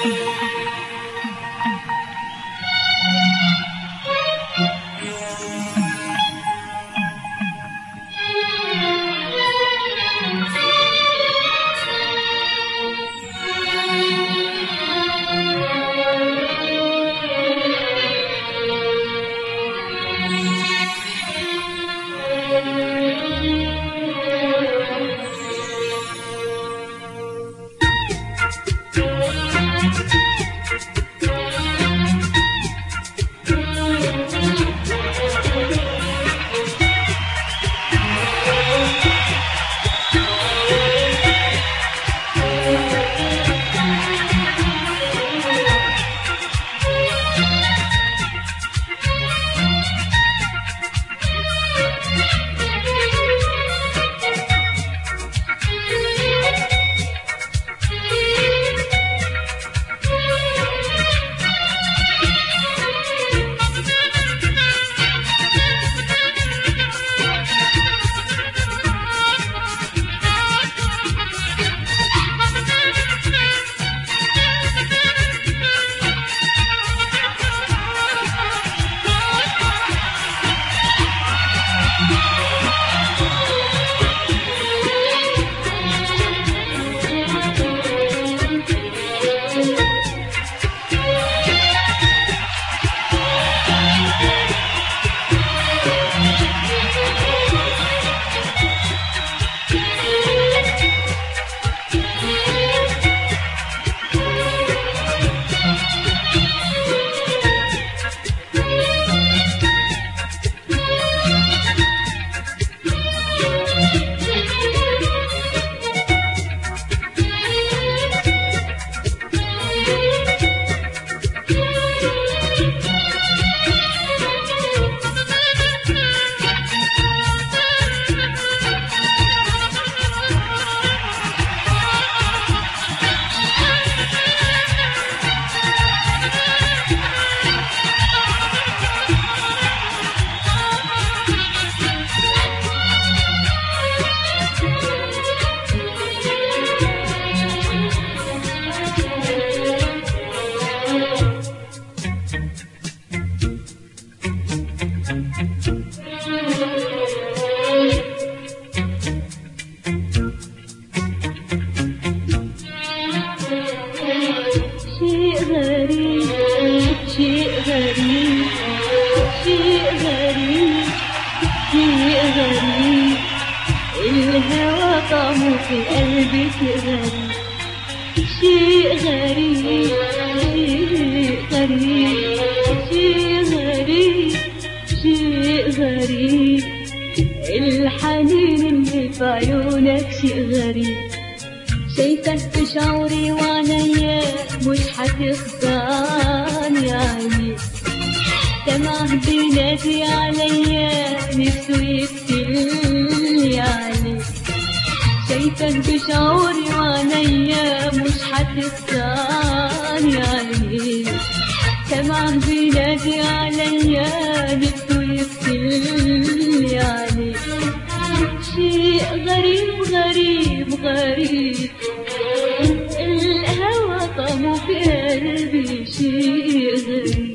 الهوى طعمه في قلبك غريب، شيء غريب شيء غريب شيء غريب شيء غريب، الحنين اللي في عيونك شيء غريب، شايفك بشعوري وعنيا مش هتخدعني عيني، سمعه بينادي عليا نفسه يقتلني عليك، شايفك بشعوري وعنيا مش هتخدعني عليك، سمعه بينادي عليا نفسه يقتلني عليك، شيء غريب غريب غريب، الهوى طعمه في قلبي شيء غريب.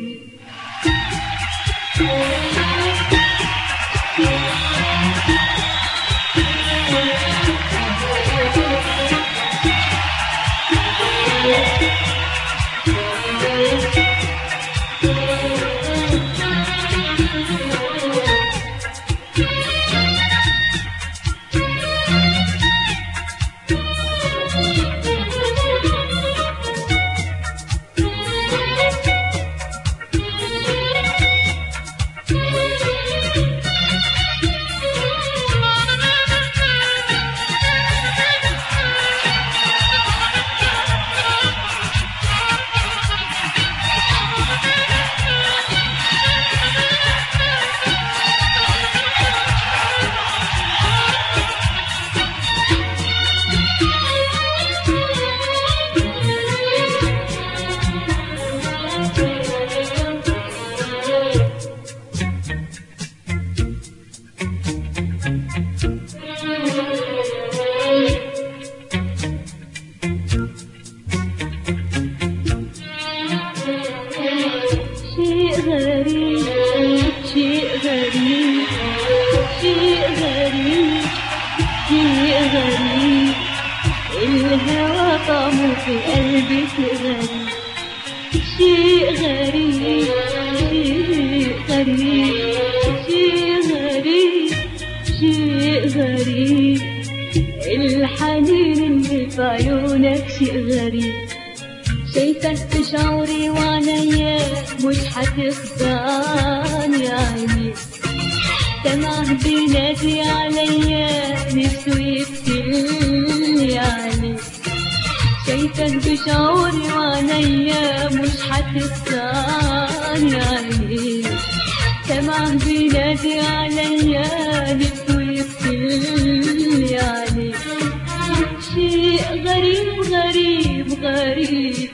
في قلبك غريب، شيء غريب، شيء غريب، شيء غريب، شيء غريب، الحنين اللي في عيونك شيء غريب. شايفك بشعوري وعنيا مش هتخدعني عيني، سمعه بينادي عليا نفسه يقتلني عليه. شايفك بشعوري وعنيا مش هتخدعني عيني، سمعه بينادي عليا نفسه يقتلني عليه. شيء غريب غريب غريب،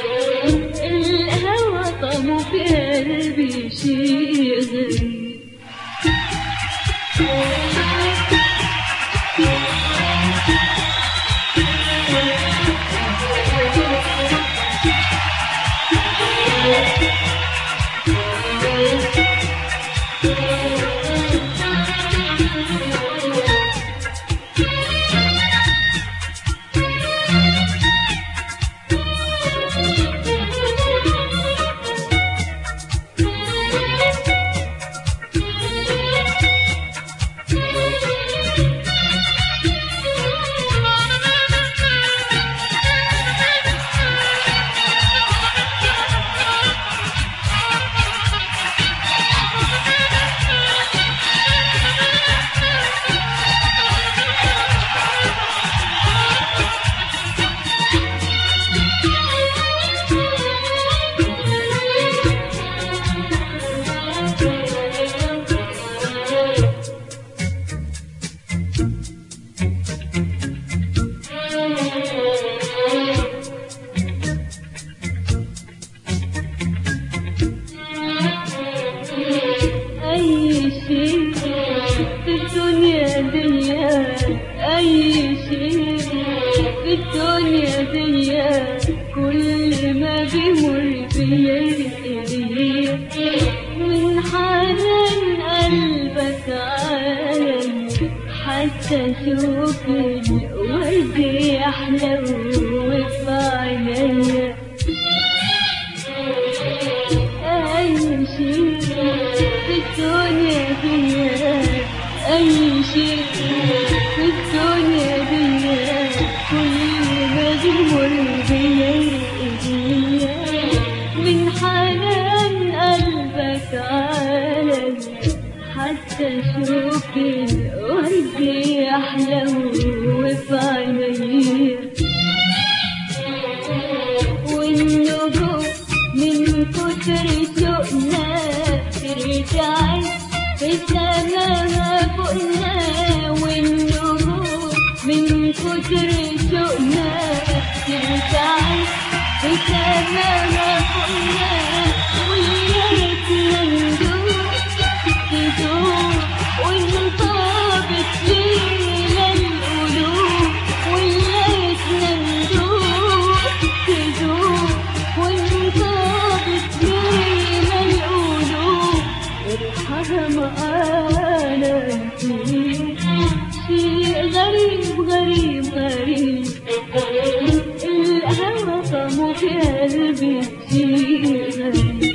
الهوى طمو في قلبي شيء غريب. أي شيء في الدنيا دي كل ما بيمر بيا من حنان قلبك علي، حتى أشوف الورد يحلو في عينيا. أي شيء في الدنيا دي، أي شيء في الدنيا دي كل ما بيمر بيا من حنان قلبك علي، حتى أشوف الورد يحلو في عينيا. والنجوم من كتر شوقنا ترجعي في سماها فوقنا، والنجوم من كتر شوقنا ترجعي في سماها فوقنا. وليتنا ندوب تدوب ونطابق لينا القلوب، وليتنا ندوب تدوب ونطابق لينا القلوب. ارحم معانا فيه شيء غريب غريب غريب، الهوى طمو في قلبي شيء غريب.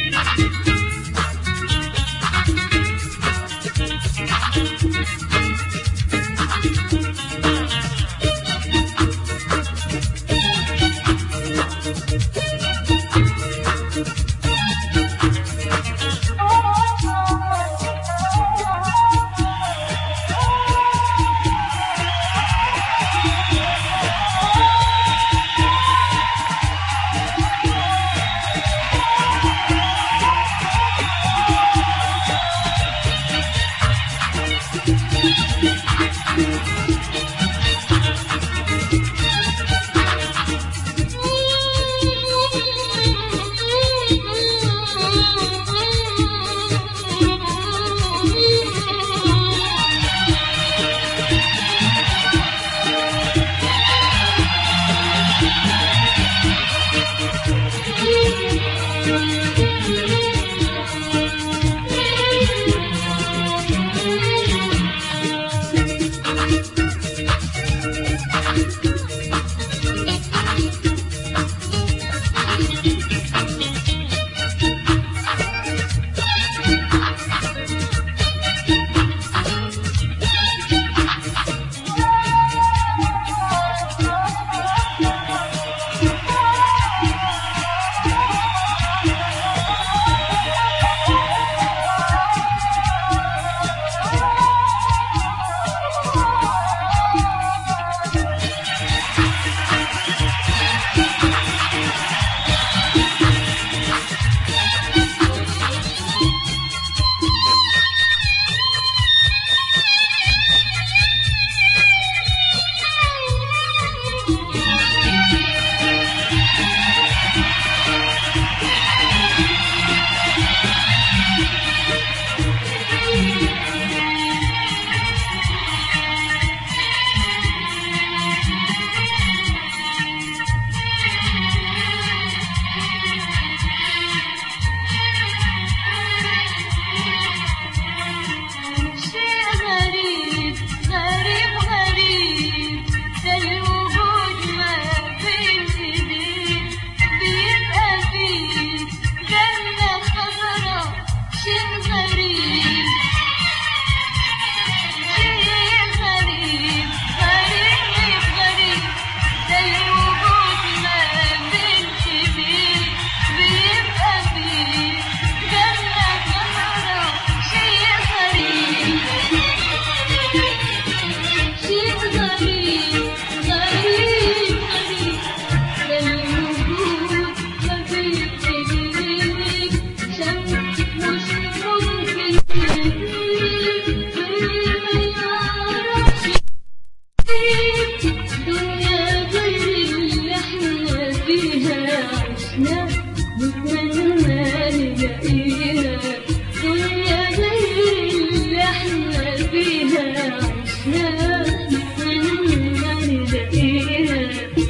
نلاقيها، دنيا غير اللي احنا فيها عشناها، نتمنى نلاقيها.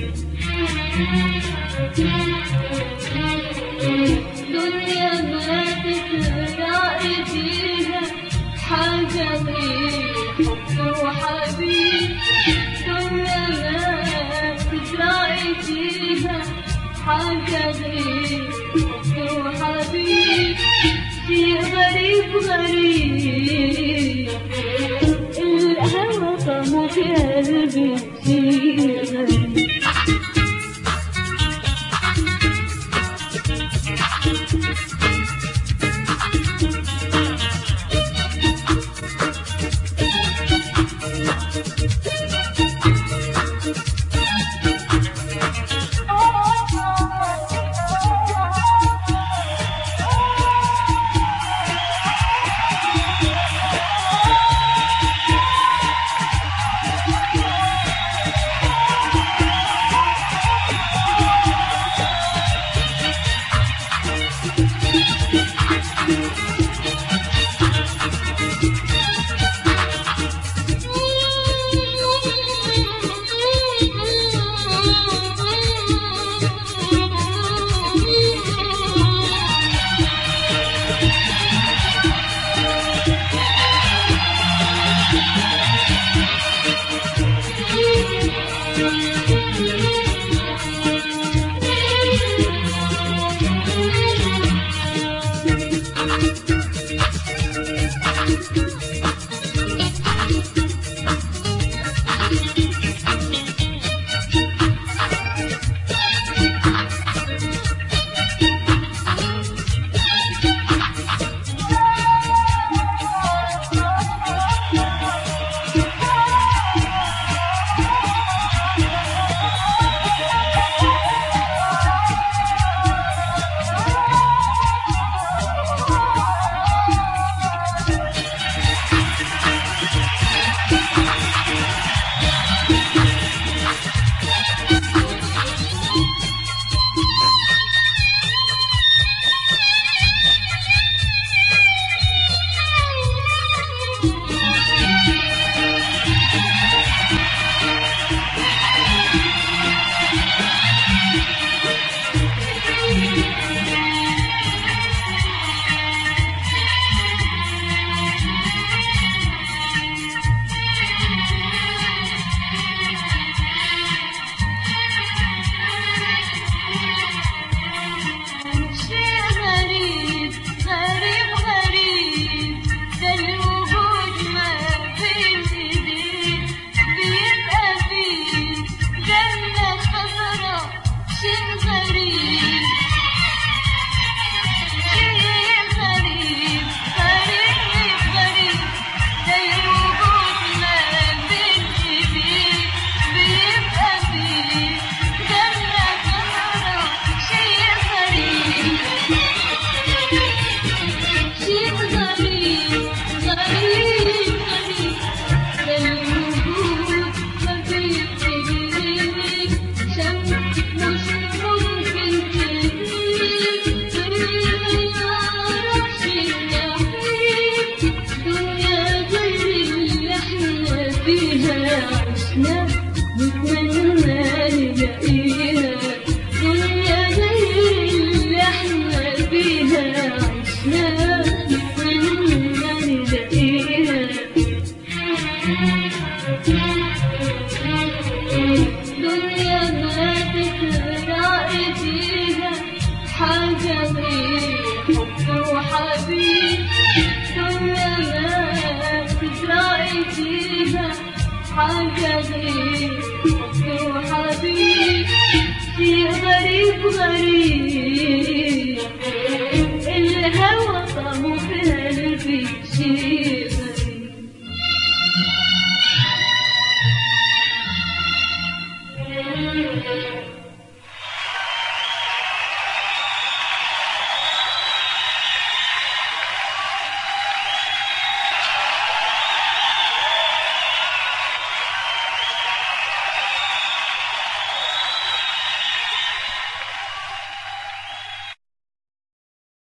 دنيا ما تتراعي فيها حاجة غير حب وحبيب، دنيا ما تتراعي فيها حاجة غير حب وحبيب. شيء غريب غريب الهوى طعمه في قلبي، شيء غريب. حاجة غير حب وحبيب، شيء غريب غريب